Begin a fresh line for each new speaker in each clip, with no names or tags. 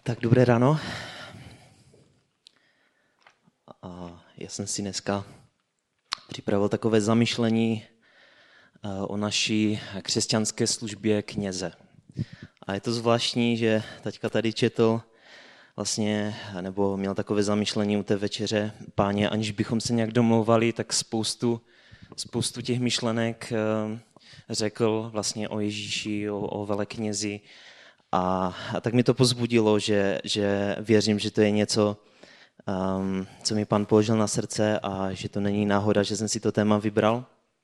Tak dobré ráno. Já jsem si dneska připravil takové zamyšlení o naší křesťanské službě kněze. A je to zvláštní, že taťka tady četl vlastně, nebo měl takové zamyšlení u té večeře Páně, aniž bychom se nějak domlouvali, tak spoustu těch myšlenek řekl vlastně o Ježíši, o veleknězi. A tak mi to pozbudilo, že věřím, že to je něco, co mi Pán položil na srdce a že to není náhoda, že jsem si to téma vybral.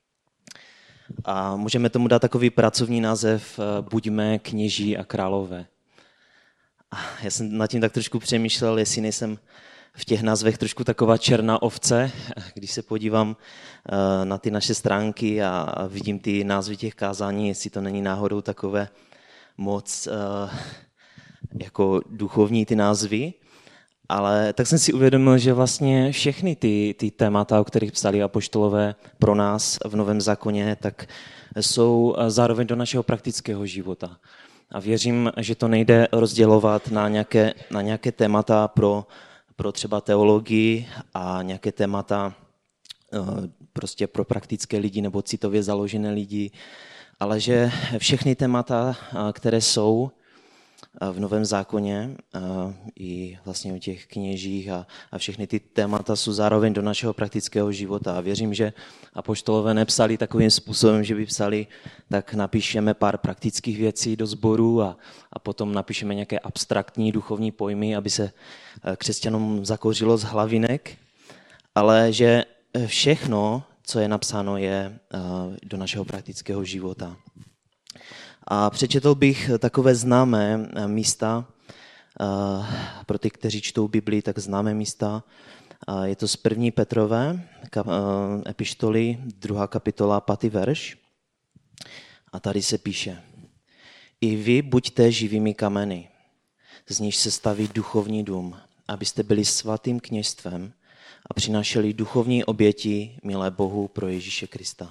A můžeme tomu dát takový pracovní název Buďme kněží a králové. A já jsem nad tím tak trošku přemýšlel, jestli nejsem v těch názvech trošku taková černá ovce, když se podívám na ty naše stránky a vidím ty názvy těch kázání, jestli to není náhodou takové moc jako duchovní ty názvy. Ale tak jsem si uvědomil, že vlastně všechny ty témata, o kterých psali apoštolové pro nás v Novém zákoně, tak jsou zároveň do našeho praktického života. A věřím, že to nejde rozdělovat na nějaké témata pro třeba teologii a nějaké témata prostě pro praktické lidi nebo citově založené lidi, ale že všechny témata, které jsou v Novém zákoně i vlastně o těch kněžích a všechny ty témata jsou zároveň do našeho praktického života. A věřím, že apoštolové nepsali takovým způsobem, že by psali, tak napíšeme pár praktických věcí do sboru a potom napíšeme nějaké abstraktní duchovní pojmy, aby se křesťanům zakořilo z hlavinek, ale že všechno, co je napsáno, je do našeho praktického života. A přečetl bych takové známé místa, pro ty, kteří čtou Biblii, tak známé místa. Je to z 1. Petrové epištoly, 2. kapitola, 5. verš. A tady se píše: I vy buďte živými kameny, z níž se staví duchovní dům, abyste byli svatým kněžstvem a přinášeli duchovní oběti milé Bohu pro Ježíše Krista.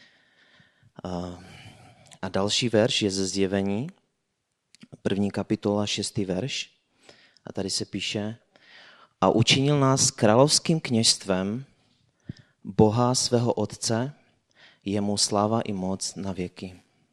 A další verš je ze Zjevení, 1. kapitola, 6. verš. A tady se píše: A učinil nás královským kněžstvem Boha svého Otce, jemu sláva i moc na věky.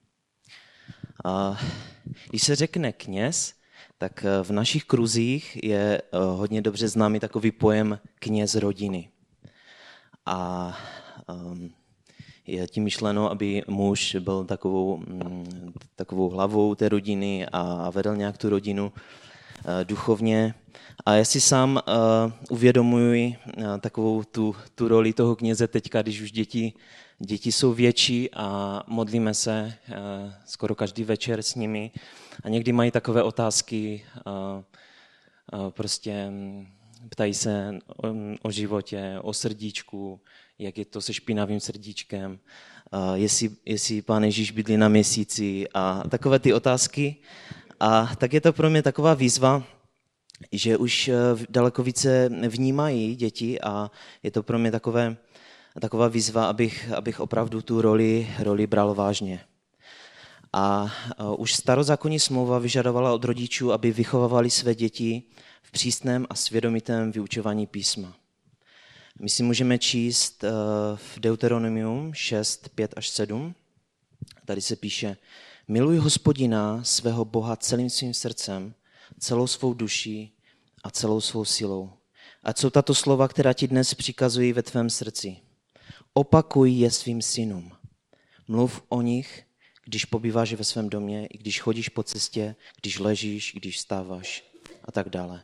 A když se řekne kněz, tak v našich kruzích je hodně dobře známý takový pojem kněz rodiny. A je tím myšleno, aby muž byl takovou hlavou té rodiny a vedl nějak tu rodinu duchovně. A já si sám uvědomuji takovou tu roli toho kněze teďka, když už děti jsou větší a modlíme se skoro každý večer s nimi. A někdy mají takové otázky, prostě ptají se o životě, o srdíčku, jak je to se špinavým srdíčkem, jestli Pán Ježíš bydlí na měsíci a takové ty otázky. A tak je to pro mě taková výzva, že už daleko více vnímají děti a je to pro mě taková výzva, abych opravdu tu roli bral vážně. A už starozákonní smlouva vyžadovala od rodičů, aby vychovávali své děti v přísném a svědomitém vyučování písma. My si můžeme číst v Deuteronomium 6, 5 až 7. Tady se píše: Miluj Hospodina, svého Boha, celým svým srdcem, celou svou duší a celou svou silou. Ať jsou tato slova, která ti dnes přikazují ve tvém srdci. Opakuj je svým synům. Mluv o nich, když pobýváš ve svém domě, i když chodíš po cestě, když ležíš, když vstáváš a tak dále.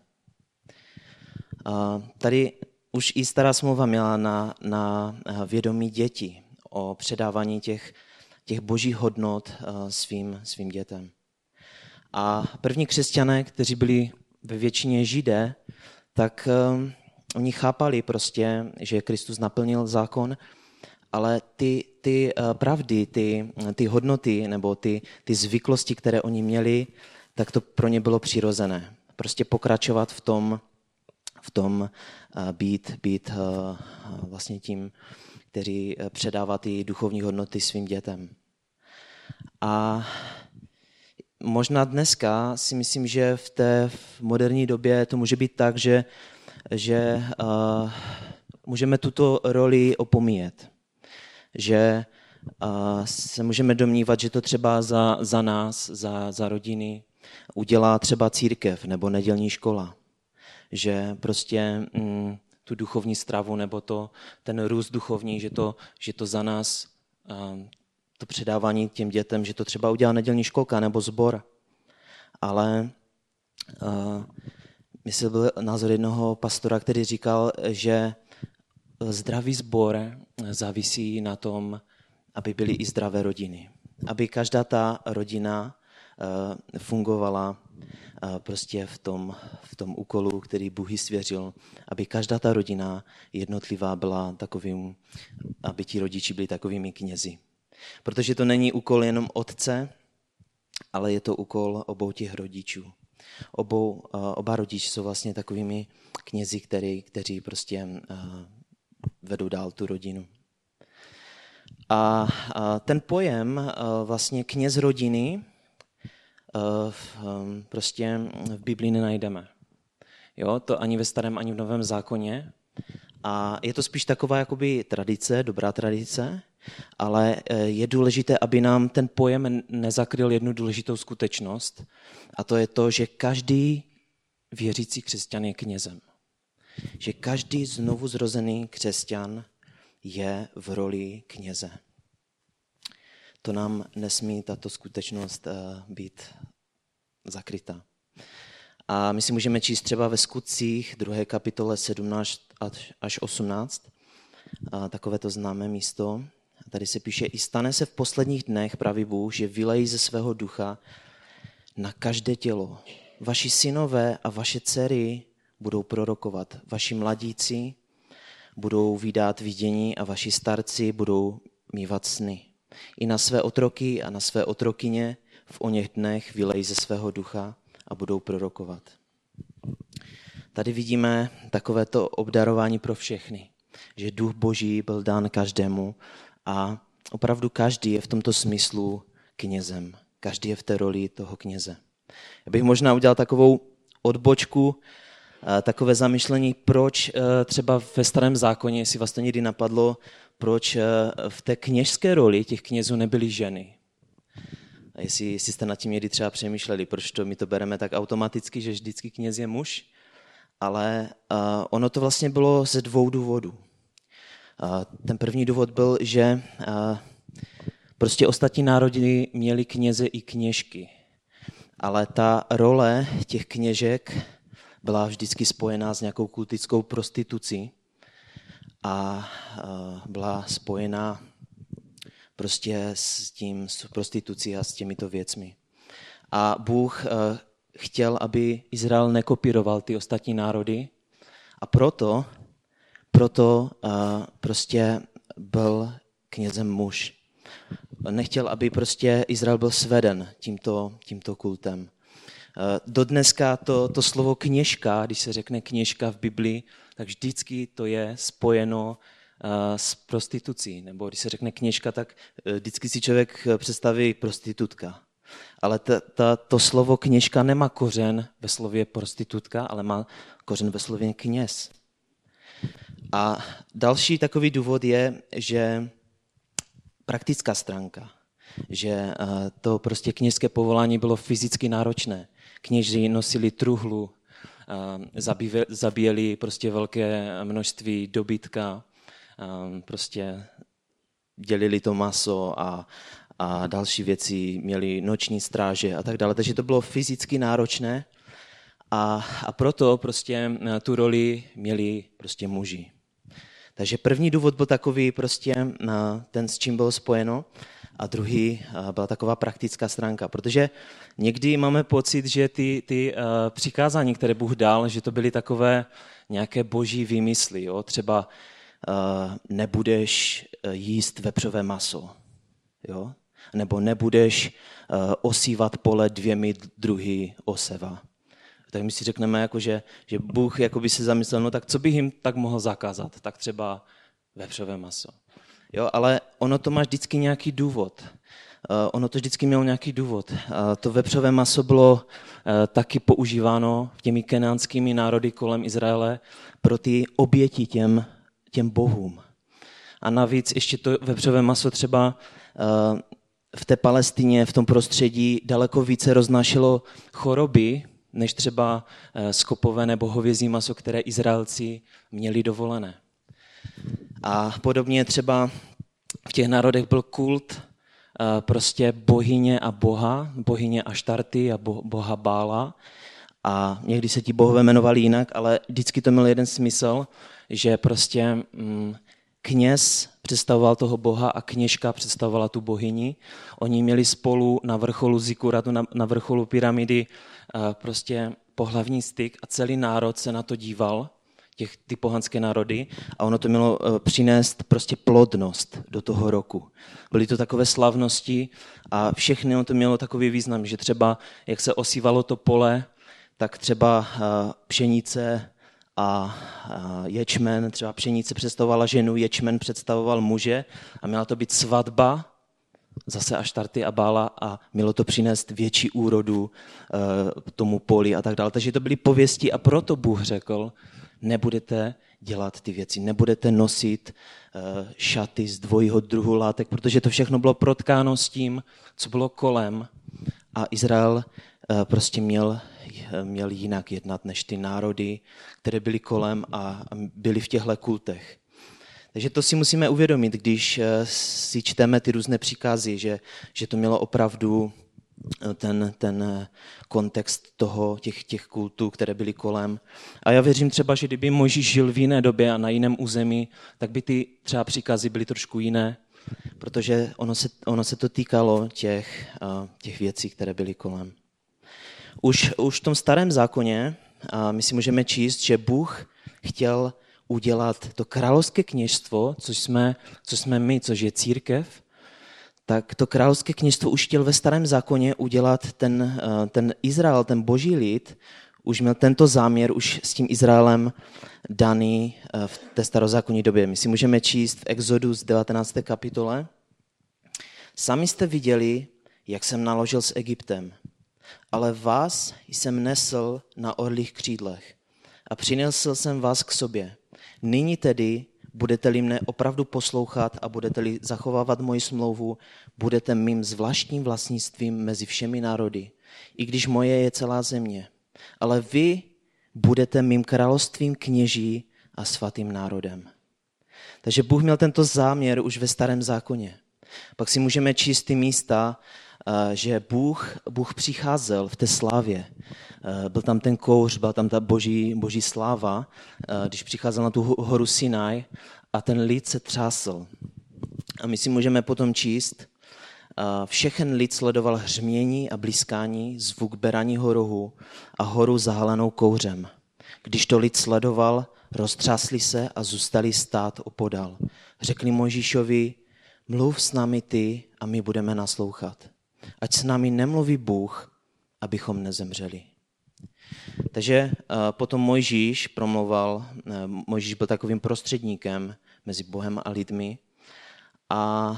Tady už i stará smlouva měla na vědomí dětí o předávání těch božích hodnot svým dětem. A první křesťané, kteří byli ve většině Židé, tak oni chápali prostě, že Kristus naplnil zákon, ale ty pravdy, ty hodnoty nebo ty zvyklosti, které oni měli, tak to pro ně bylo přirozené. Prostě pokračovat v tom být vlastně tím, který předává ty duchovní hodnoty svým dětem. A možná dneska si myslím, že v moderní době to může být tak, že můžeme tuto roli opomíjet. Že se můžeme domnívat, že to třeba za nás, za rodiny, udělá třeba církev nebo nedělní škola. Že prostě tu duchovní stravu nebo ten růst duchovní, že to za nás, to předávání těm dětem, že to třeba udělá nedělní školka nebo sbor. Ale myslím, byl názor jednoho pastora, který říkal, že zdravý sbor závisí na tom, aby byly i zdravé rodiny. Aby každá ta rodina fungovala prostě v tom úkolu, který Bůh jí svěřil, aby každá ta rodina jednotlivá byla takovým, aby ti rodiči byli takovými knězi. Protože to není úkol jenom otce, ale je to úkol obou těch rodičů. Oba rodiče jsou vlastně takovými knězi, kteří prostě vedou dál tu rodinu. A ten pojem vlastně kněz rodiny prostě v Biblii nenajdeme. Jo, to ani ve Starém, ani v Novém zákoně. A je to spíš taková jakoby tradice, dobrá tradice, ale je důležité, aby nám ten pojem nezakryl jednu důležitou skutečnost, a to je to, že každý věřící křesťan je knězem. Že každý znovu zrozený křesťan je v roli kněze. To nám nesmí tato skutečnost být zakrytá. A my si můžeme číst třeba ve Skutcích 2. kapitole 17 až 18, takové to známé místo. A tady se píše, i stane se v posledních dnech, praví Bůh, že vylejí ze svého ducha na každé tělo. Vaši synové a vaše dcery budou prorokovat, vaši mladíci budou vídat vidění a vaši starci budou mívat sny. I na své otroky a na své otrokyně v oněch dnech vylejí ze svého ducha a budou prorokovat. Tady vidíme takovéto obdarování pro všechny, že duch Boží byl dán každému a opravdu každý je v tomto smyslu knězem. Každý je v té roli toho kněze. Já bych možná udělal takovou odbočku, takové zamyšlení, proč třeba ve Starém zákoně, jestli vás to někdy napadlo, proč v té kněžské roli těch knězů nebyly ženy. A jestli jste nad tím někdy třeba přemýšleli, proč my to bereme tak automaticky, že vždycky kněz je muž, ale ono to vlastně bylo ze dvou důvodů. Ten první důvod byl, že prostě ostatní národy měli kněze i kněžky, ale ta role těch kněžek byla vždycky spojená s nějakou kultickou prostitucí a byla spojená prostě s prostitucí a s těmito věcmi. A Bůh chtěl, aby Izrael nekopíroval ty ostatní národy a proto prostě byl knězem muž. Nechtěl, aby prostě Izrael byl sveden tímto kultem. Dodneska to slovo kněžka, když se řekne kněžka v Biblii, tak vždycky to je spojeno s prostitucí. Nebo když se řekne kněžka, tak vždycky si člověk představí prostitutka. Ale to slovo kněžka nemá kořen ve slově prostitutka, ale má kořen ve slově kněz. A další takový důvod je, že praktická stránka, že to prostě kněžské povolání bylo fyzicky náročné. Kněži nosili truhlu, zabíjeli prostě velké množství dobytka, prostě dělili to maso a další věci, měli noční stráže a tak dále. Takže to bylo fyzicky náročné a proto prostě tu roli měli prostě muži. Takže první důvod byl takový prostě ten, s čím bylo spojeno, a druhý byla taková praktická stránka, protože někdy máme pocit, že ty přikázání, které Bůh dal, že to byly takové nějaké boží výmysly, jo? Třeba nebudeš jíst vepřové maso, jo? Nebo nebudeš osívat pole 2 druhy oseva. Tak my si řekneme, jako, že Bůh by se zamyslel, no tak co bych jim tak mohl zakázat? Tak třeba vepřové maso. Jo, ale ono to má vždycky nějaký důvod. ono to vždycky mělo nějaký důvod. To vepřové maso bylo taky používáno těmi kenánskými národy kolem Izraele pro ty oběti těm bohům. A navíc ještě to vepřové maso třeba v té Palestině, v tom prostředí daleko více roznášelo choroby, než třeba skopové nebo hovězí maso, které Izraelci měli dovolené. A podobně třeba v těch národech byl kult prostě bohyně a boha, bohyně Aštarty a boha Bála. A někdy se ti bohové jmenovali jinak, ale vždycky to měl jeden smysl, že prostě kněz představoval toho boha a kněžka představovala tu bohyni. Oni měli spolu na vrcholu Zikuratu, na vrcholu pyramidy prostě pohlavní styk a celý národ se na to díval, ty pohanské národy, a ono to mělo přinést prostě plodnost do toho roku. Byly to takové slavnosti a všechny to mělo takový význam, že třeba jak se osívalo to pole, tak třeba pšenice a ječmen, třeba pšenice představovala ženu, ječmen představoval muže a měla to být svatba, zase Aštarty a Bála, a mělo to přinést větší úrodu tomu poli a tak dále. Takže to byly pověsti a proto Bůh řekl, nebudete dělat ty věci, nebudete nosit šaty z dvojího druhu látek, protože to všechno bylo protkáno s tím, co bylo kolem, a Izrael prostě měl jinak jednat než ty národy, které byly kolem a byly v těchto kultech. Takže to si musíme uvědomit, když si čteme ty různé příkazy, že to mělo opravdu ten kontext těch kultů, které byly kolem. A já věřím třeba, že kdyby Mojžíš žil v jiné době a na jiném území, tak by ty třeba příkazy byly trošku jiné, protože ono se to týkalo těch věcí, které byly kolem. Už v tom starém zákoně my si můžeme číst, že Bůh chtěl udělat to královské kněžstvo, což jsme my, což je církev, tak to královské kněžstvo už chtěl ve starém zákoně udělat ten Izrael, ten boží lid, už měl tento záměr už s tím Izraelem daný v té starozákonní době. My si můžeme číst v Exodus 19. kapitole. Sami jste viděli, jak jsem naložil s Egyptem, ale vás jsem nesl na orlích křídlech a přinesl jsem vás k sobě. Nyní tedy, budete-li mne opravdu poslouchat a budete-li zachovávat moji smlouvu, budete mým zvláštním vlastnictvím mezi všemi národy, i když moje je celá země. Ale vy budete mým královstvím kněží a svatým národem. Takže Bůh měl tento záměr už ve starém zákoně. Pak si můžeme číst ty místa, že Bůh přicházel v té slávě. Byl tam ten kouř, byla tam ta boží sláva, když přicházel na tu horu Sinaj a ten lid se třásl. A my si můžeme potom číst, všechen lid sledoval hřmění a blízkání, zvuk beraního rohu a horu zahalenou kouřem. Když to lid sledoval, roztřásli se a zůstali stát opodál. Řekli Mojžíšovi, mluv s námi ty a my budeme naslouchat. Ať s námi nemluví Bůh, abychom nezemřeli. Takže potom Mojžíš promlouval, Mojžíš byl takovým prostředníkem mezi Bohem a lidmi a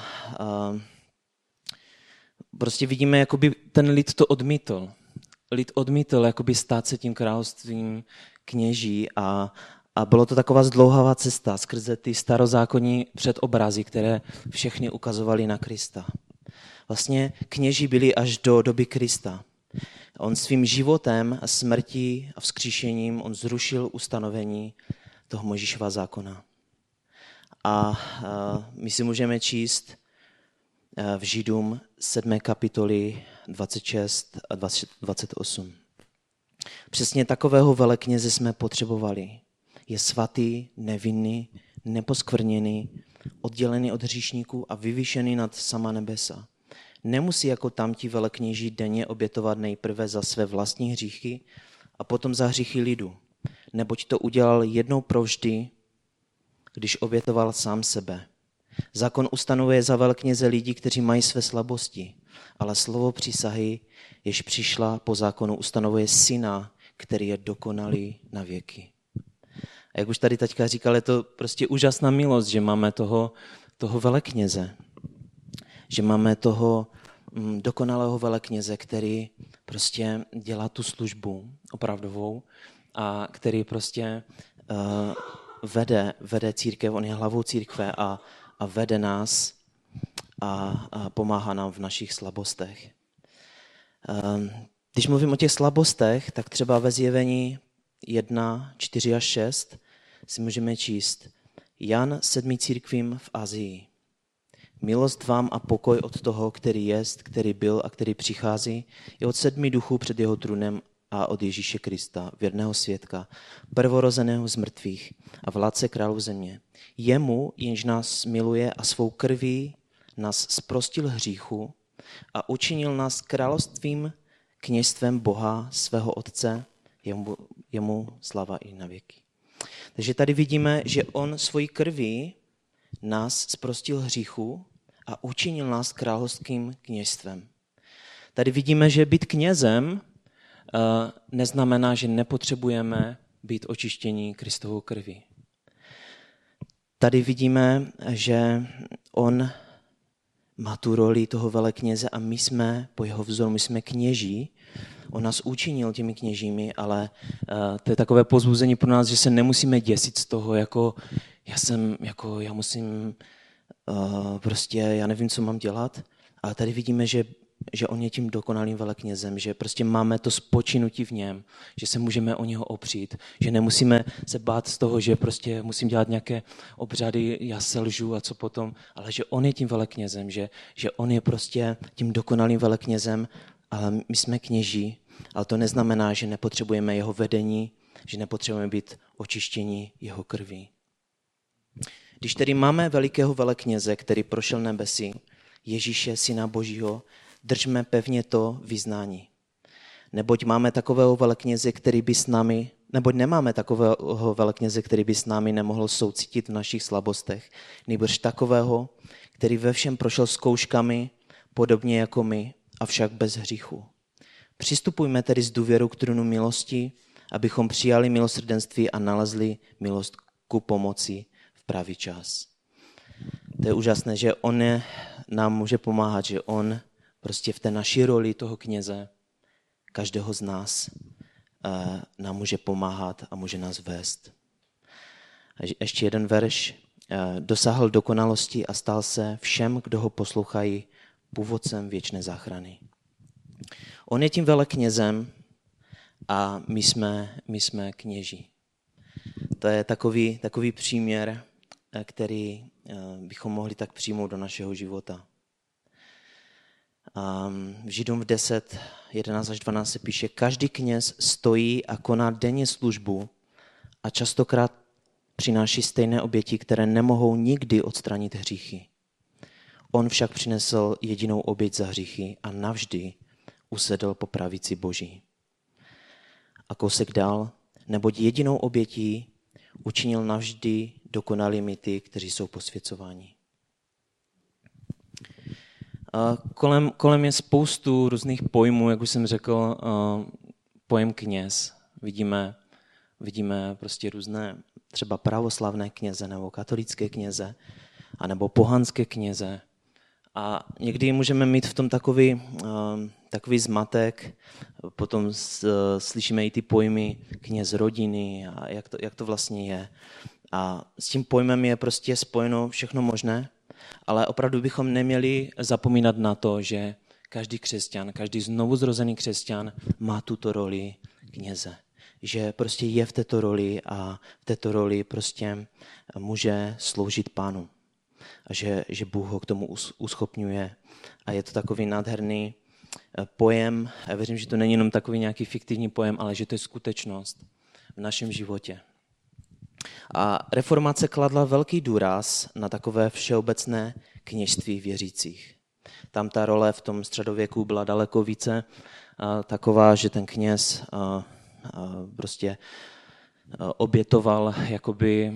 prostě vidíme, jakoby ten lid to odmítl. Lid odmítl jakoby stát se tím královstvím kněží a bylo to taková zdlouhavá cesta skrze ty starozákonní předobrazy, které všechny ukazovaly na Krista. Vlastně kněží byli až do doby Krista. On svým životem a smrtí a vzkříšením on zrušil ustanovení toho Mojžíšova zákona. A my si můžeme číst v Židům 7. kapitoly 26 a 28. Přesně takového velekněze jsme potřebovali. Je svatý, nevinný, neposkvrněný, oddělený od hříšníků a vyvýšený nad sama nebesa. Nemusí jako tamti velekněží denně obětovat nejprve za své vlastní hříchy a potom za hříchy lidu, neboť to udělal jednou provždy, když obětoval sám sebe. Zákon ustanovuje za velekněze lidi, kteří mají své slabosti, ale slovo přísahy, jež přišla po zákonu, ustanovuje syna, který je dokonalý na věky. A jak už tady teďka říkal, je to prostě úžasná milost, že máme toho velekněze, že máme toho dokonalého velekněze, který prostě dělá tu službu opravdovou a který prostě vede církev, on je hlavou církve a vede nás a pomáhá nám v našich slabostech. Když mluvím o těch slabostech, tak třeba ve Zjevení 1, 4 až 6 si můžeme číst: Jan 7 církvím v Asii. Milost vám a pokoj od toho, který jest, který byl a který přichází, i od 7 duchů před jeho trůnem a od Ježíše Krista, věrného svědka, prvorozeného z mrtvých a vládce králů země. Jemu, jenž nás miluje a svou krví nás zprostil hříchu a učinil nás královstvím, kněžstvem Boha, svého Otce, jemu slava i na věky. Takže tady vidíme, že on svojí krví nás zprostil hříchu a učinil nás královským kněžstvem. Tady vidíme, že být knězem neznamená, že nepotřebujeme být očištění Kristovou krví. Tady vidíme, že on má tu roli toho velekněze a my jsme po jeho vzoru, my jsme kněží. On nás učinil těmi kněžími, ale to je takové povzbuzení pro nás, že se nemusíme děsit z toho, já musím, prostě já nevím, co mám dělat, ale tady vidíme, že on je tím dokonalým veleknězem, že prostě máme to spočinutí v něm, že se můžeme o něho opřít, že nemusíme se bát z toho, že prostě musím dělat nějaké obřady, já selžu a co potom, ale že on je tím veleknězem, že on je prostě tím dokonalým veleknězem, ale my jsme kněží, ale to neznamená, že nepotřebujeme jeho vedení, že nepotřebujeme být očištění jeho krví. Když tedy máme velikého velekněze, který prošel nebesy, Ježíše, Syna Božího, držme pevně to vyznání. Neboť nemáme takového velekněze, který by s námi nemohl soucítit v našich slabostech, nýbrž takového, který ve všem prošel zkouškami, podobně jako my, avšak bez hříchu. Přistupujme tedy s důvěrou k trůnu milosti, abychom přijali milosrdenství a nalezli milost ku pomoci v pravý čas. To je úžasné, že on nám může pomáhat, že on prostě v té naší roli toho kněze, každého z nás, nám může pomáhat a může nás vést. Ještě jeden verš. Dosáhl dokonalosti a stal se všem, kdo ho poslouchají, původcem věčné záchrany. On je tím veleknězem a my jsme kněží. To je takový příměr, který bychom mohli tak přijmout do našeho života. V Židům 10, 11 až 12 se píše: každý kněz stojí a koná denně službu a častokrát přináší stejné oběti, které nemohou nikdy odstranit hříchy. On však přinesl jedinou oběť za hříchy a navždy usedl po pravici Boží. A kousek dál: neboť jedinou obětí učinil navždy dokonalými ty, kteří jsou posvěcováni. Kolem je spoustu různých pojmů, jak už jsem řekl, pojem kněz. Vidíme prostě různé třeba pravoslavné kněze nebo katolické kněze, anebo pohanské kněze. A někdy můžeme mít v tom takový zmatek, potom slyšíme i ty pojmy kněz rodiny a jak to vlastně je. A s tím pojmem je prostě spojeno všechno možné, ale opravdu bychom neměli zapomínat na to, že každý křesťan, každý znovuzrozený křesťan má tuto roli kněze. Že prostě je v této roli a v této roli prostě může sloužit Pánu. A že Bůh ho k tomu uschopňuje. A je to takový nádherný pojem. Já věřím, že to není jenom takový nějaký fiktivní pojem, ale že to je skutečnost v našem životě. A reformace kladla velký důraz na takové všeobecné kněžství věřících. Tam ta role v tom středověku byla daleko více taková, že ten kněz prostě obětoval jakoby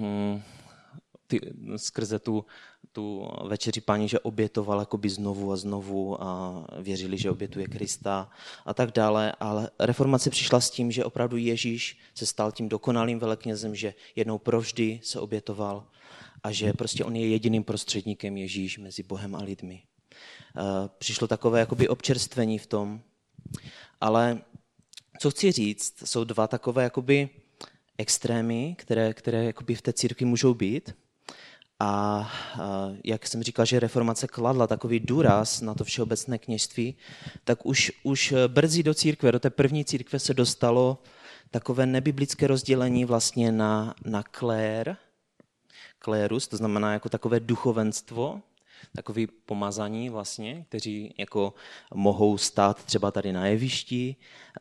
skrze tu večeři Páni, že obětoval jakoby znovu a znovu a věřili, že obětuje Krista a tak dále. Ale reformace přišla s tím, že opravdu Ježíš se stal tím dokonalým veleknězem, že jednou provždy se obětoval a že prostě on je jediným prostředníkem Ježíš mezi Bohem a lidmi. Přišlo takové jakoby občerstvení v tom. Ale co chci říct, jsou dva takové jakoby extrémy, které jakoby v té církvi můžou být. A jak jsem říkal, že reformace kladla takový důraz na to všeobecné kněžství, tak už brzy do církve, do té první církve se dostalo takové nebiblické rozdělení vlastně na klérus, to znamená jako takové duchovenstvo, takový pomazaní vlastně, kteří jako mohou stát třeba tady na jevišti,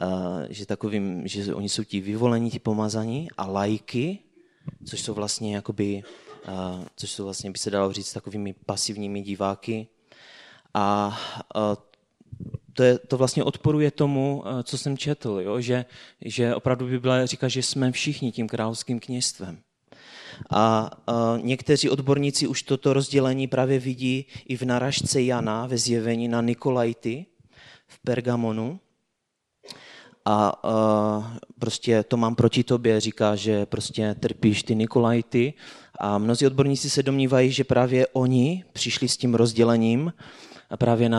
že oni jsou ti vyvolení, ti pomazaní, a laiki, což jsou vlastně by se dalo říct takovými pasivními diváky. A to vlastně odporuje tomu, co jsem četl, jo? Že opravdu Bible říká, že jsme všichni tím královským kněžstvem. A někteří odborníci už toto rozdělení právě vidí i v narážce Jana ve zjevení na Nikolajty v Pergamonu. A prostě to mám proti tobě, říká, že prostě trpíš ty Nikolajty. A mnozí odborníci se domnívají, že právě oni přišli s tím rozdělením a právě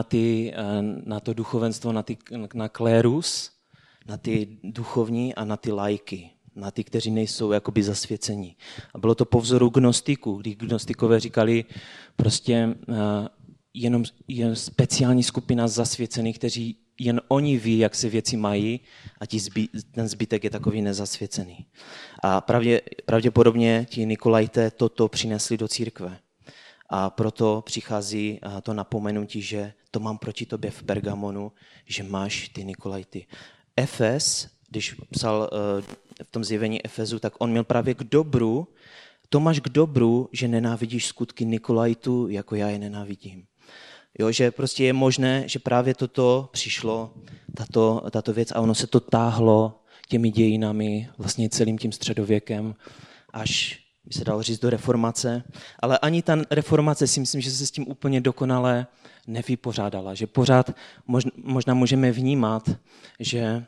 na to duchovenstvo, na klérus, na ty duchovní a na ty lajky, na ty, kteří nejsou jakoby zasvěcení. A bylo to po vzoru gnostiků, kdy gnostikové říkali prostě jenom speciální skupina zasvěcených, kteří jen oni ví, jak se věci mají, a ten zbytek je takový nezasvěcený. A pravděpodobně ti Nikolajté toto přinesli do církve. A proto přichází to napomenutí, že to mám proti tobě v Pergamonu, že máš ty Nikolajty. Efes, když psal v tom zjevení Efezu, tak on měl právě k dobru, to máš k dobru, že nenávidíš skutky Nikolajtů, jako já je nenávidím. Jo, že prostě je možné, že právě toto přišlo, tato věc, a ono se to táhlo těmi dějinami, vlastně celým tím středověkem, až by se dalo říct do reformace. Ale ani ta reformace si myslím, že se s tím úplně dokonale nevypořádala. Že pořád možná můžeme vnímat, že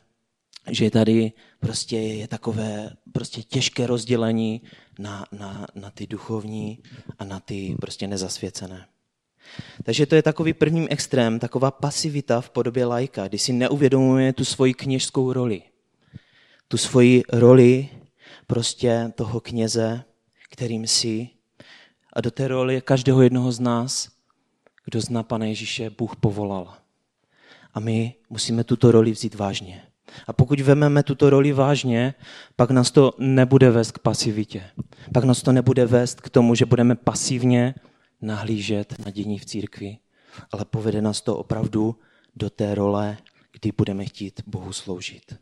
tady prostě je takové prostě těžké rozdělení na ty duchovní a na ty prostě nezasvěcené. Takže to je takový první extrém, taková pasivita v podobě laika, kdy si neuvědomuje tu svoji kněžskou roli. Tu svoji roli prostě toho kněze, kterým jsi. A do té roli každého jednoho z nás, kdo zná Pana Ježíše, Bůh povolal. A my musíme tuto roli vzít vážně. A pokud vezmeme tuto roli vážně, pak nás to nebude vést k pasivitě. Pak nás to nebude vést k tomu, že budeme pasivně nahlížet na dění v církvi, ale povede nás to opravdu do té role, kdy budeme chtít Bohu sloužit.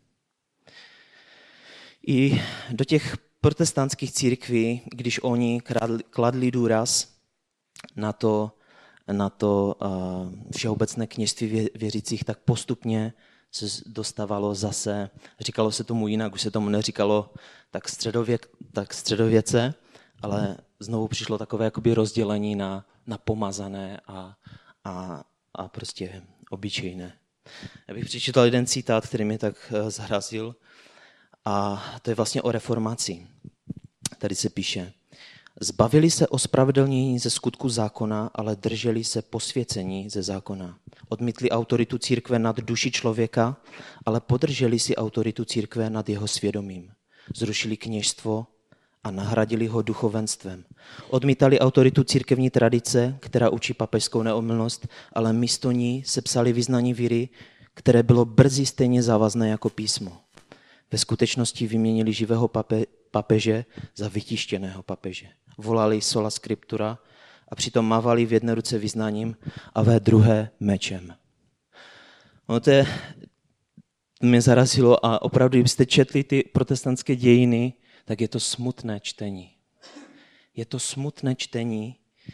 I do těch protestantských církví, když oni kladli důraz na to všeobecné kněžství věřících, tak postupně se dostávalo zase, říkalo se tomu jinak, už se tomu neříkalo tak středověce, ale znovu přišlo takové jakoby rozdělení na pomazané a prostě obyčejné. Já bych přečítal jeden citát, který mě tak zhrazil, a to je vlastně o reformaci. Tady se píše: zbavili se ospravedlnění ze skutku zákona, ale drželi se posvěcení ze zákona. Odmítli autoritu církve nad duši člověka, ale podrželi si autoritu církve nad jeho svědomím. Zrušili kněžstvo a nahradili ho duchovenstvem. Odmítali autoritu církevní tradice, která učí papežskou neomylnost, ale místo ní sepsali vyznání víry, které bylo brzy stejně závazné jako písmo. Ve skutečnosti vyměnili živého papeže za vytištěného papeže. Volali sola scriptura a přitom mávali v jedné ruce vyznáním a ve druhé mečem. To mě zarazilo, a opravdu, kdybyste četli ty protestantské dějiny, tak je to smutné čtení. Je to smutné čtení,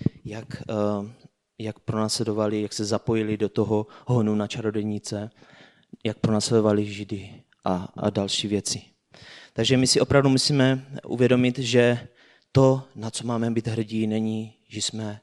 jak pronásledovali, jak se zapojili do toho honu na čarodějnice, jak pronásledovali Židy a další věci. Takže my si opravdu musíme uvědomit, že to, na co máme být hrdí, není, že jsme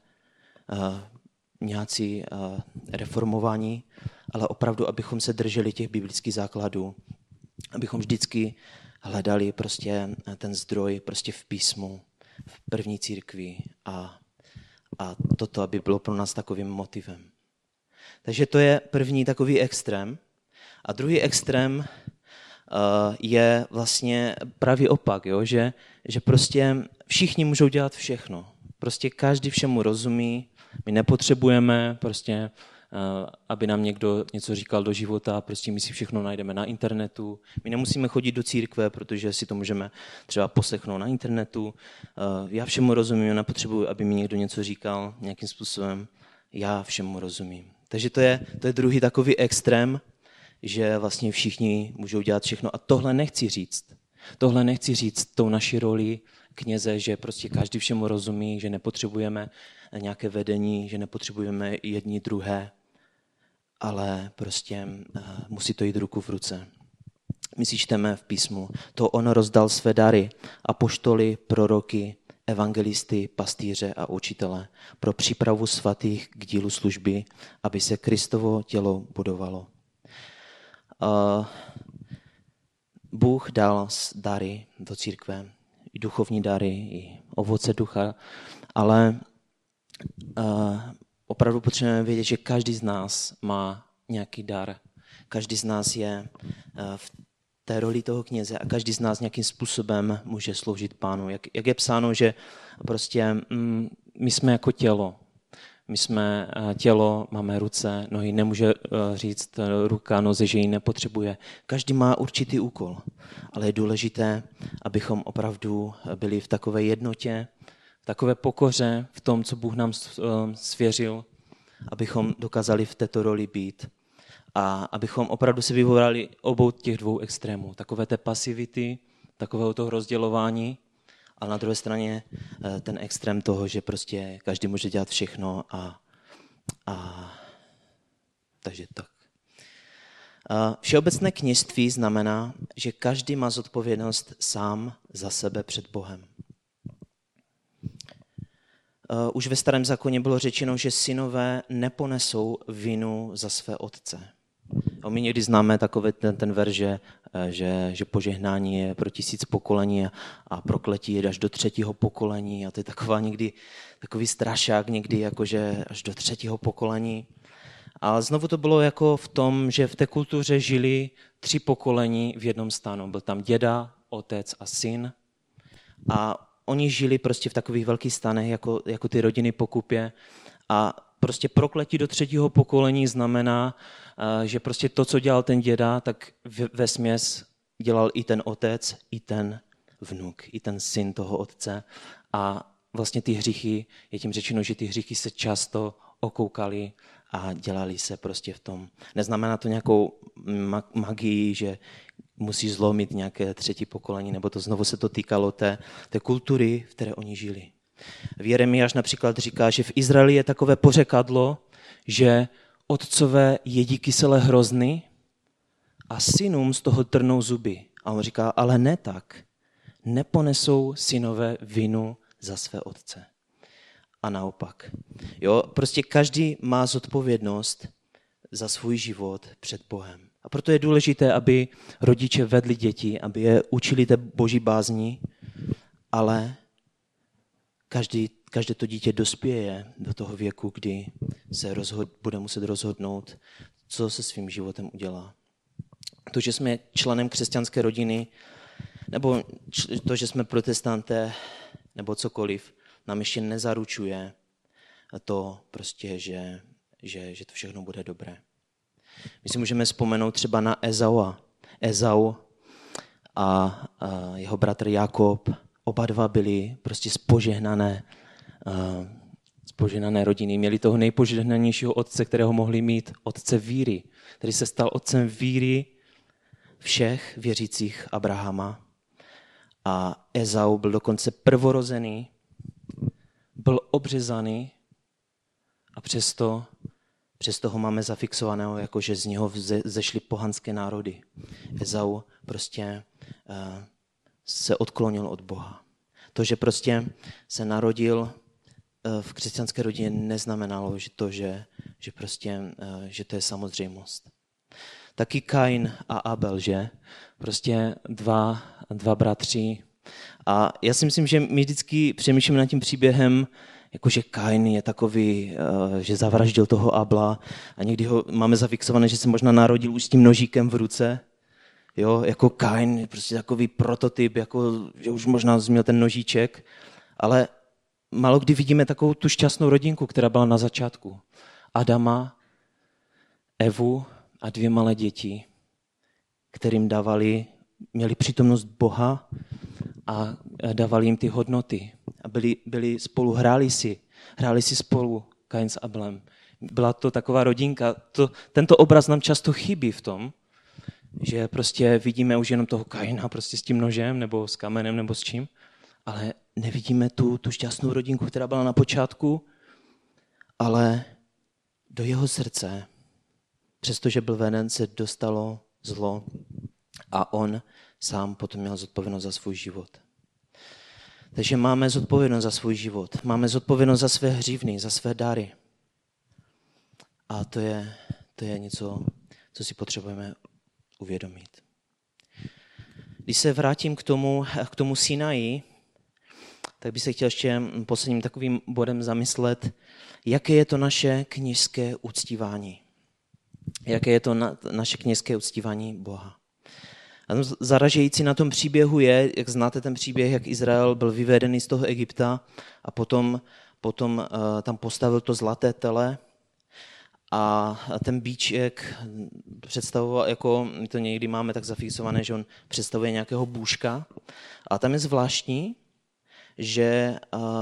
nějací reformovaní, ale opravdu, abychom se drželi těch biblických základů, abychom vždycky hledali prostě ten zdroj prostě v písmu, v první církvi a toto, aby bylo pro nás takovým motivem. Takže to je první takový extrém. A druhý extrém je vlastně pravý opak, jo? Že prostě všichni můžou dělat všechno. Prostě každý všemu rozumí, my nepotřebujeme prostě, aby nám někdo něco říkal do života, prostě my si všechno najdeme na internetu. My nemusíme chodit do církve, protože si to můžeme třeba poslechnout na internetu. Já všemu rozumím, nepotřebuji, aby mi někdo něco říkal nějakým způsobem. Já všemu rozumím. Takže to je druhý takový extrém, že vlastně všichni můžou dělat všechno. A tohle nechci říct. Tohle nechci říct tou naší roli kněze, že prostě každý všemu rozumí, že nepotřebujeme nějaké vedení, že nepotřebujeme jedni druhé, ale prostě musí to jít ruku v ruce. My si čteme v písmu, to on rozdal své dary, apoštoly, proroky, evangelisty, pastýře a učitele pro přípravu svatých k dílu služby, aby se Kristovo tělo budovalo. Bůh dal dary do církve, i duchovní dary, i ovoce ducha, ale opravdu potřebujeme vědět, že každý z nás má nějaký dar. Každý z nás je v té roli toho kněze a každý z nás nějakým způsobem může sloužit Pánu. Jak je psáno, že prostě my jsme jako tělo. My jsme tělo, máme ruce, nohy, nemůže říct ruka, noze, že ji nepotřebuje. Každý má určitý úkol, ale je důležité, abychom opravdu byli v takové jednotě, v takové pokoře, v tom, co Bůh nám svěřil, abychom dokázali v této roli být a abychom opravdu si vyvolali obou těch dvou extrémů. Takové té pasivity, takového toho rozdělování, ale na druhé straně ten extrém toho, že prostě každý může dělat všechno a takže tak. Všeobecné kněžství znamená, že každý má zodpovědnost sám za sebe před Bohem. Už ve Starém zákoně bylo řečeno, že synové neponesou vinu za své otce. My někdy známe takový ten verš, že požehnání je pro 1000 pokolení a prokletí je až do 3. pokolení a to je takový strašák někdy jakože až do 3. pokolení. A znovu to bylo jako v tom, že v té kultuře žili 3 pokolení v jednom stanu. Byl tam děda, otec a syn a oni žili prostě v takových velkých stanech jako ty rodiny po kupě a prostě prokletí do 3. pokolení znamená, že prostě to, co dělal ten děda, tak vesměs dělal i ten otec, i ten vnuk, i ten syn toho otce. A vlastně ty hříchy, je tím řečeno, že ty hříchy se často okoukaly a dělali se prostě v tom. Neznamená to nějakou magii, že musí zlomit nějaké 3. pokolení, nebo to znovu se to týkalo té kultury, v které oni žili. V Jeremiáš například říká, že v Izraeli je takové pořekadlo, že otcové jedí kyselé hrozny a synům z toho trnou zuby. A on říká, ale ne tak. Neponesou synové vinu za své otce. A naopak. Jo, prostě každý má zodpovědnost za svůj život před Bohem. A proto je důležité, aby rodiče vedli děti, aby je učili té boží bázni, ale každé to dítě dospěje do toho věku, kdy se bude muset rozhodnout, co se svým životem udělá. To, že jsme členem křesťanské rodiny, nebo to, že jsme protestanté, nebo cokoliv, nám ještě nezaručuje to prostě, že to všechno bude dobré. My si můžeme vzpomenout třeba na Ezau a jeho bratr Jakob. Oba dva byli prostě z požehnané rodiny. Měli toho nejpožehnanějšího otce, kterého mohli mít, otce víry, který se stal otcem víry všech věřících Abrahama. A Ezau byl dokonce prvorozený, byl obřezaný a přesto ho máme zafixovaného, jako že z něho zešly pohanské národy. Ezau prostě se odklonil od Boha. To, že prostě se narodil v křesťanské rodině, neznamenalo, že to je samozřejmost. Taky Kain a Abel, že? Prostě dva bratři. A já si myslím, že my vždycky přemýšlíme nad tím příběhem jakože Kain je takový, že zavraždil toho Abla a někdy ho máme zafixované, že se možná narodil už s tím nožíkem v ruce. Jo, jako Kain je prostě takový prototyp, jako, že už možná měl ten nožíček, ale málo kdy vidíme takovou tu šťastnou rodinku, která byla na začátku. Adama, Evu a 2 malé děti, kterým měli přítomnost Boha a dávali jim ty hodnoty. A byli spolu, hráli si spolu Kain s Abelem. Byla to taková rodinka. Tento obraz nám často chybí v tom, že prostě vidíme už jenom toho Kaina prostě s tím nožem nebo s kamenem nebo s čím, ale nevidíme tu šťastnou rodinku, která byla na počátku, ale do jeho srdce, přestože byl veden, se dostalo zlo a on sám potom měl zodpovědnost za svůj život. Takže máme zodpovědnost za svůj život, máme zodpovědnost za své hřívny, za své dary. A to je něco, co si potřebujeme uvědomit. Když se vrátím k tomu Sinaji, tak bych se chtěl ještě posledním takovým bodem zamyslet, jaké je to naše kněžské uctívání. Jaké je to naše kněžské uctívání Boha. A zaražející na tom příběhu je, jak znáte ten příběh, jak Izrael byl vyvedený z toho Egypta a potom tam postavil to zlaté tele a ten býček představoval, jako my to někdy máme tak zafixované, že on představuje nějakého bůžka. A tam je zvláštní, že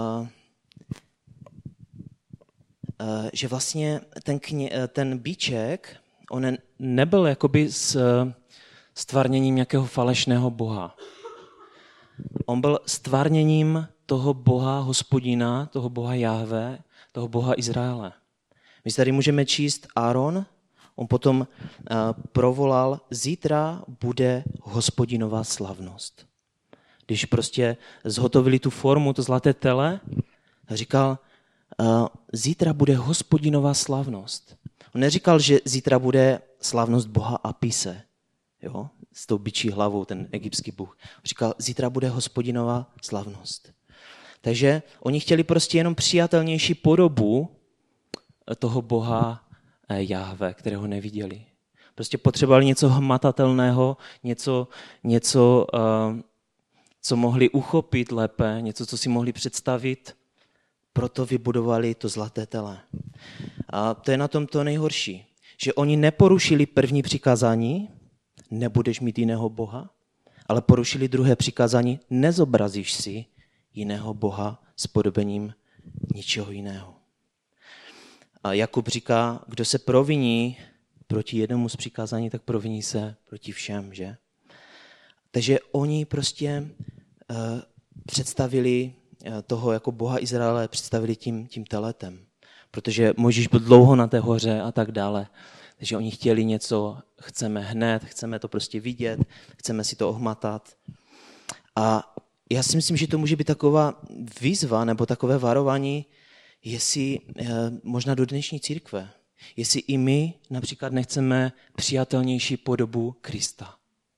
vlastně ten býček, on nebyl jakoby stvárněním nějakého falešného boha. On byl stvárněním toho boha Hospodina, toho boha Jahve, toho boha Izraele. My tady můžeme číst Áron, on potom provolal, zítra bude Hospodinová slavnost. Když prostě zhotovili tu formu, to zlaté tele, říkal, zítra bude Hospodinová slavnost. On neříkal, že zítra bude slavnost boha Apise, jo, s tou bičí hlavou, ten egyptský bůh. On říkal, zítra bude Hospodinová slavnost. Takže oni chtěli prostě jenom přijatelnější podobu toho boha Jahve, kterého neviděli. Prostě potřebovali něco hmatatelného, něco, co mohli uchopit lépe, něco, co si mohli představit, proto vybudovali to zlaté tele. A to je na tom to nejhorší, že oni neporušili první přikázání, nebudeš mít jiného boha, ale porušili druhé přikázání, nezobrazíš si jiného boha s podobením ničeho jiného. A Jakub říká, kdo se proviní proti jednomu z přikázání, tak proviní se proti všem, že? Takže oni prostě představili toho jako boha Izraele, představili tím teletem, protože Mojžíš byl dlouho na té hoře a tak dále. Takže oni chtěli něco, chceme hned, chceme to prostě vidět, chceme si to ohmatat. A já si myslím, že to může být taková výzva nebo takové varování, jestli možná do dnešní církve, jestli i my například nechceme přijatelnější podobu Krista.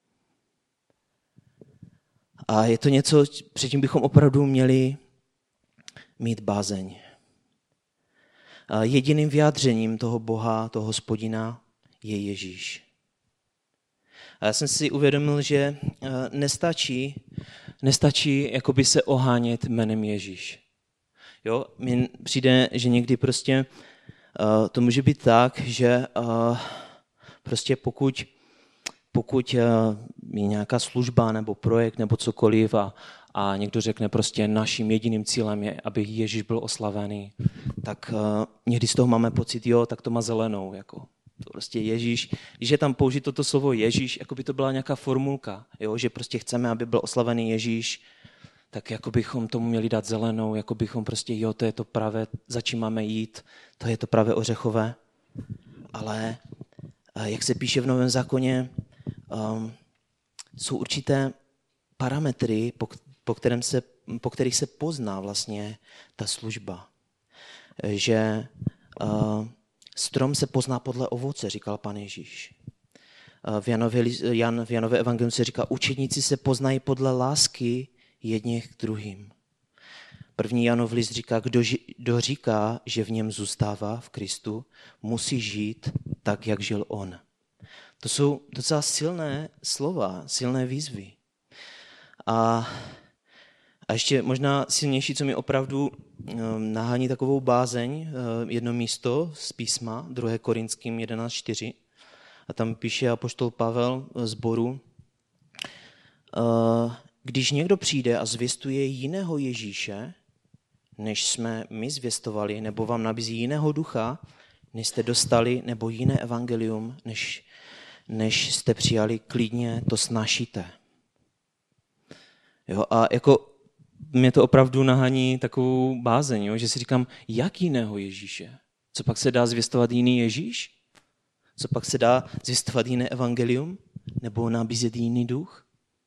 A je to něco, před čím bychom opravdu měli mít bázeň. A jediným vyjádřením toho Boha, toho Hospodina je Ježíš. A já jsem si uvědomil, že nestačí jakoby se ohánět jménem Ježíš. Jo, mně přijde, že někdy prostě to může být tak, že prostě pokud je nějaká služba nebo projekt nebo cokoliv a někdo řekne prostě naším jediným cílem je, aby Ježíš byl oslavený, tak někdy z toho máme pocit, jo, tak to má zelenou. Jako. To prostě Ježíš, když je tam použito to slovo Ježíš, jako by to byla nějaká formulka, jo, že prostě chceme, aby byl oslavený Ježíš, tak jako bychom tomu měli dát zelenou, jako bychom prostě, jo, to je to pravé, za čím máme jít, to je to pravé ořechové. Ale jak se píše v Novém zákoně, jsou určité parametry, po kterých se pozná vlastně ta služba. Že strom se pozná podle ovoce, říkal Pán Ježíš. Jan v Janové evangeliu se říká, učedníci se poznají podle lásky jedněch k druhým. První Janův list říká, kdo říká, že v něm zůstává v Kristu, musí žít tak, jak žil on. To jsou docela silné slova, silné výzvy. A ještě možná silnější, co mi opravdu nahání takovou bázeň, jedno místo z písma, 2. Korinským 11.4. A tam píše apoštol Pavel sboru, když někdo přijde a zvěstuje jiného Ježíše, než jsme my zvěstovali, nebo vám nabízí jiného ducha, než jste dostali, nebo jiné evangelium, než jste přijali, klidně to snášíte. Jo, a jako mě to opravdu nahání takovou bázeň, jo, že si říkám, jak jiného Ježíše? Co pak se dá zvěstovat jiný Ježíš? Co pak se dá zvěstovat jiné evangelium? Nebo nabízet jiný duch?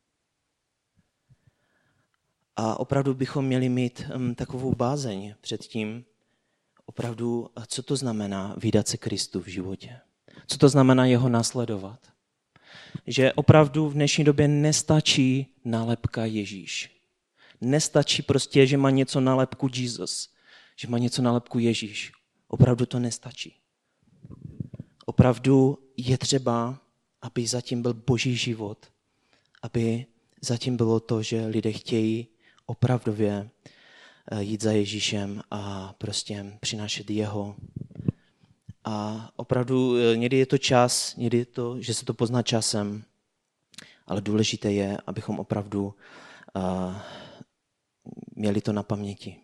A opravdu bychom měli mít takovou bázeň před tím, opravdu, co to znamená vydat se Kristu v životě. Co to znamená jeho následovat. Že opravdu v dnešní době nestačí nálepka Ježíš. Nestačí prostě, že má něco nálepku Jesus, že má něco nálepku Ježíš. Opravdu to nestačí. Opravdu je třeba, aby zatím byl Boží život, aby zatím bylo to, že lidé chtějí opravdově jít za Ježíšem a prostě přinášet jeho. A opravdu někdy je to čas, někdy je to, že se to pozná časem, ale důležité je, abychom opravdu měli to na paměti.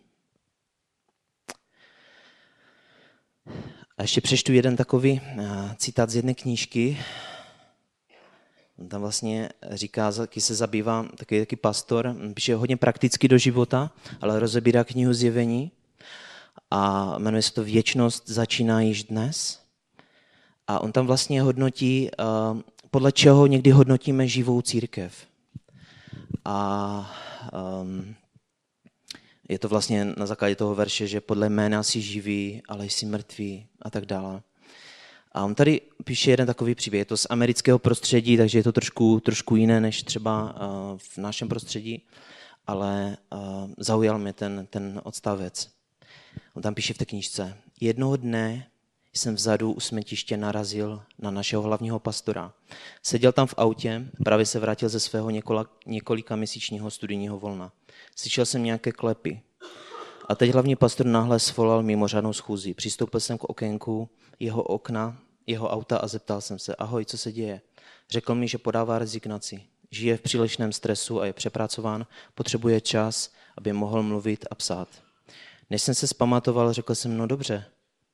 A ještě přečtu jeden takový citát z jedné knížky. On tam vlastně říká, taky se zabývá, taky pastor, píše hodně prakticky do života, ale rozebírá knihu Zjevení a jmenuje se to Věčnost začíná již dnes. A on tam vlastně hodnotí, podle čeho někdy hodnotíme živou církev. A je to vlastně na základě toho verše, že podle jména jsi živý, ale jsi mrtvý a tak dále. A on tady píše jeden takový příběh. Je to z amerického prostředí, takže je to trošku jiné než třeba v našem prostředí, ale zaujal mě ten odstavec. On tam píše v té knížce. Jednoho dne jsem vzadu u smetiště narazil na našeho hlavního pastora. Seděl tam v autě, právě se vrátil ze svého několika měsíčního studijního volna. Slyšel jsem nějaké klepy. A teď hlavní pastor náhle svolal mimořádnou schůzi. Přistoupil jsem k okénku jeho auta a zeptal jsem se, ahoj, co se děje? Řekl mi, že podává rezignaci. Žije v přílišném stresu a je přepracován, potřebuje čas, aby mohl mluvit a psát. Než jsem se zpamatoval, řekl jsem, no dobře.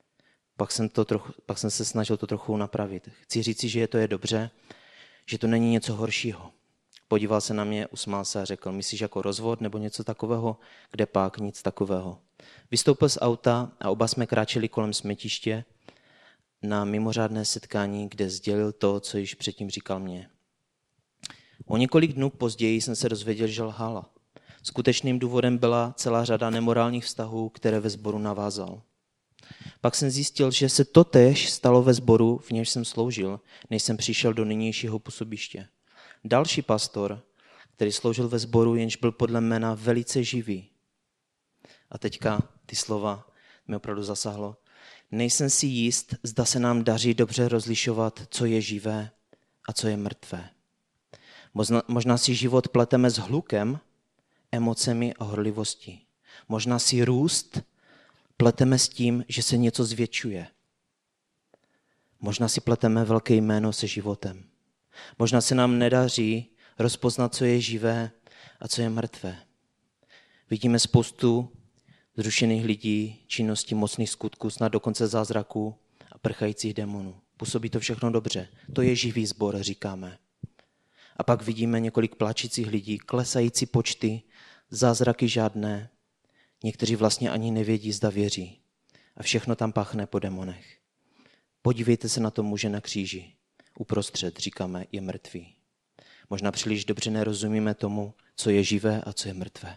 Pak jsem se snažil to trochu napravit. Chci říci, že to je dobře, že to není něco horšího. Podíval se na mě, usmál se a řekl, myslíš jako rozvod nebo něco takového? Kde pak? Nic takového. Vystoupil z auta a oba jsme kráčeli kolem smetiště na mimořádné setkání, kde sdělil to, co již předtím říkal mně. O několik dnů později jsem se dozvěděl, že lhala. Skutečným důvodem byla celá řada nemorálních vztahů, které ve sboru navázal. Pak jsem zjistil, že se totéž stalo ve sboru, v němž jsem sloužil, než jsem přišel do nynějšího působiště. Další pastor, který sloužil ve sboru, jenž byl podle jména velice živý. A teďka ty slova mě opravdu zasáhlo. Nejsem si jist, zda se nám daří dobře rozlišovat, co je živé a co je mrtvé. Možná si život pleteme s hlukem, emocemi a horlivostí. Možná si růst pleteme s tím, že se něco zvětšuje. Možná si pleteme velké jméno se životem. Možná se nám nedaří rozpoznat, co je živé a co je mrtvé. Vidíme spoustu zrušených lidí, činností mocných skutků, snad dokonce zázraků a prchajících démonů. Působí to všechno dobře. To je živý sbor, říkáme. A pak vidíme několik plačících lidí, klesající počty, zázraky žádné. Někteří vlastně ani nevědí, zda věří. A všechno tam pachne po démonech. Podívejte se na to muže na kříži. Uprostřed, říkáme, je mrtvý. Možná příliš dobře nerozumíme tomu, co je živé a co je mrtvé.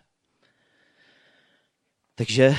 Takže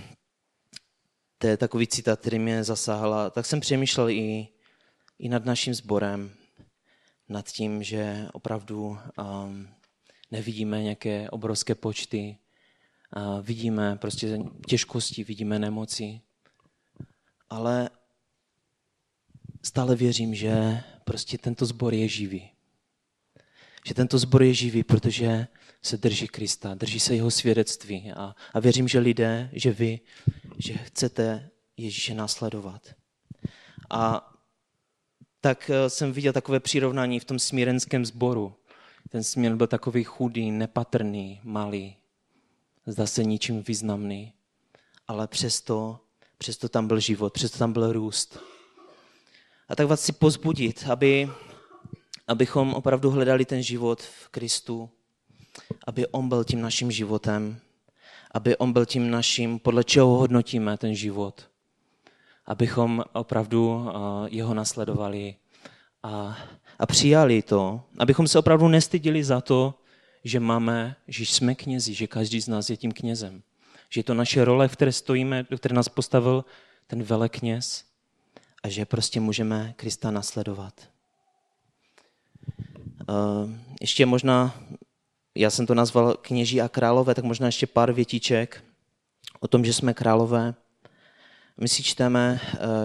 to je takový citát, který mě zasáhl. Tak jsem přemýšlel i nad naším sborem, nad tím, že opravdu nevidíme nějaké obrovské počty vidíme prostě těžkosti, vidíme nemoci, ale stále věřím, že prostě tento sbor je živý. Že tento sbor je živý, protože se drží Krista, drží se jeho svědectví a věřím, že lidé, že vy, že chcete Ježíše následovat. A tak jsem viděl takové přirovnání v tom smírenském sboru. Ten smír byl takový chudý, nepatrný, malý, zdá se ničím významný, ale přesto tam byl život, přesto tam byl růst. A tak vás chci povzbudit, abychom opravdu hledali ten život v Kristu, aby on byl tím naším životem, aby on byl tím naším, podle čeho hodnotíme ten život, abychom opravdu jeho nasledovali a přijali to, abychom se opravdu nestydili za to, že jsme knězi, že každý z nás je tím knězem, že je to naše role, v které stojíme, do které nás postavil ten velekněz a že prostě můžeme Krista nasledovat. Ještě možná, já jsem to nazval kněží a králové, tak možná ještě pár větiček o tom, že jsme králové. My si čteme,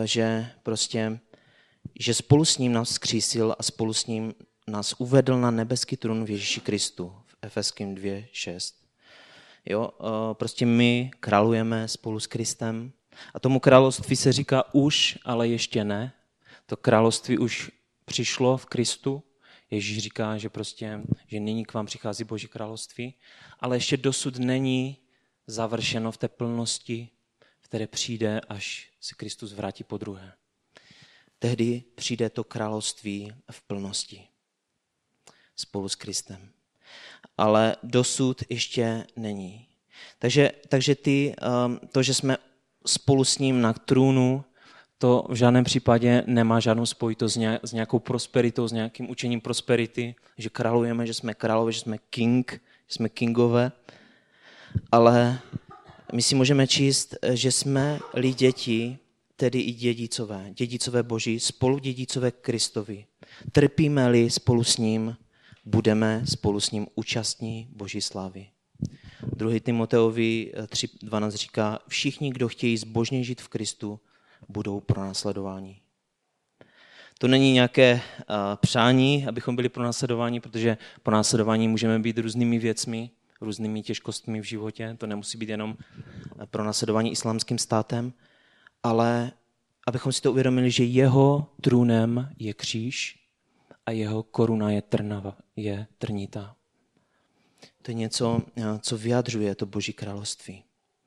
že spolu s ním nás vzkřísil a spolu s ním nás uvedl na nebeský trůn v Ježíši Kristu, v Efeským 2:6. Jo, prostě my králujeme spolu s Kristem a tomu království se říká už, ale ještě ne. To království už přišlo v Kristu. Ježíš říká, že nyní k vám přichází Boží království, ale ještě dosud není završeno v té plnosti, v které přijde, až se Kristus vrátí podruhé. Tehdy přijde to království v plnosti spolu s Kristem. Ale dosud ještě není. Takže to, že jsme spolu s ním na trůnu, to v žádném případě nemá žádnou spojitost s nějakou prosperitou, s nějakým učením prosperity, že králujeme, že jsme králové, že jsme king, že jsme kingové, ale my si můžeme číst, že jsme-li děti, tedy i dědicové Boží, spolu dědicové Kristovi. Trpíme-li spolu s ním, budeme spolu s ním účastní Boží slávy. 2. Timoteovi 3:12 říká, všichni, kdo chtějí zbožně žít v Kristu, budou pronásledováni. To není nějaké přání, abychom byli pronásledováni, protože pronásledování můžeme být různými věcmi, různými těžkostmi v životě. To nemusí být jenom pronásledování islámským státem, ale abychom si to uvědomili, že jeho trůnem je kříž a jeho koruna je trnitá. To je něco, co vyjadřuje to Boží království.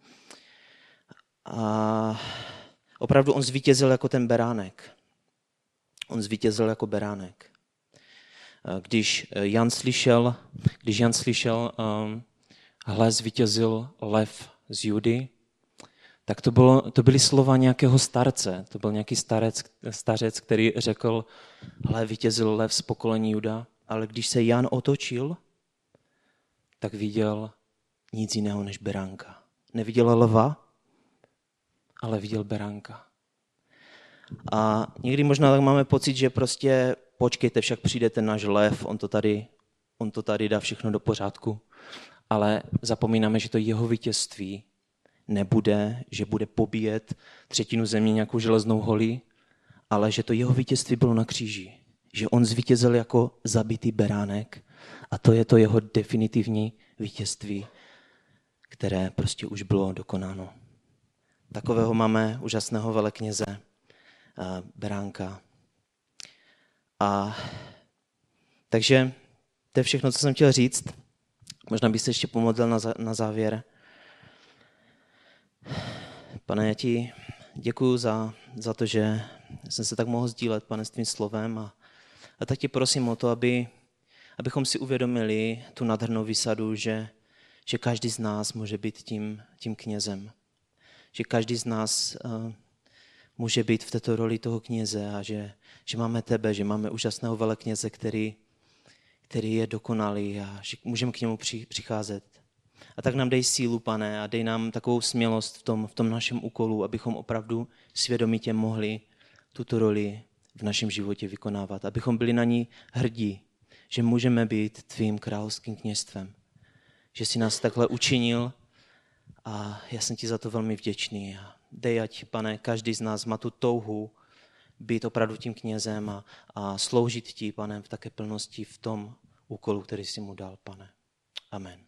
A opravdu on zvítězil jako ten beránek. On zvítězil jako beránek. Když Jan slyšel, hle, zvítězil lev z Judy, tak to byly slova nějakého starce. To byl nějaký stařec, který řekl, hle, vítězil lev z pokolení Juda, ale když se Jan otočil, tak viděl nic jiného než beránka. Neviděl lva, ale viděl beránka. A někdy možná tak máme pocit, že prostě počkejte, však přijde ten náš lev, on to tady dá všechno do pořádku, ale zapomínáme, že to jeho vítězství nebude, že bude pobíjet třetinu země nějakou železnou holí, ale že to jeho vítězství bylo na kříži. Že on zvítězil jako zabitý beránek a to je to jeho definitivní vítězství, které prostě už bylo dokonáno. Takového máme úžasného velekněze, beránka. Takže to je všechno, co jsem chtěl říct. Možná bych se ještě pomodlil na závěr. Pane, já ti děkuju za to, že jsem se tak mohl sdílet, Pane, s tvým slovem a tak ti prosím o to, abychom si uvědomili tu nádhernou výsadu, že každý z nás může být tím knězem. Že každý z nás může být v této roli toho kněze a že máme tebe, že máme úžasného velekněze, který je dokonalý a že můžeme k němu přicházet. A tak nám dej sílu, Pane, a dej nám takovou smělost v tom našem úkolu, abychom opravdu svědomitě mohli tuto roli v našem životě vykonávat. Abychom byli na ní hrdí, že můžeme být tvým královským kněžstvem. Že jsi nás takhle učinil A já jsem ti za to velmi vděčný. A dej, ať, Pane, každý z nás má tu touhu být opravdu tím knězem a sloužit ti, Pane, v také plnosti v tom úkolu, který jsi mu dal, Pane. Amen.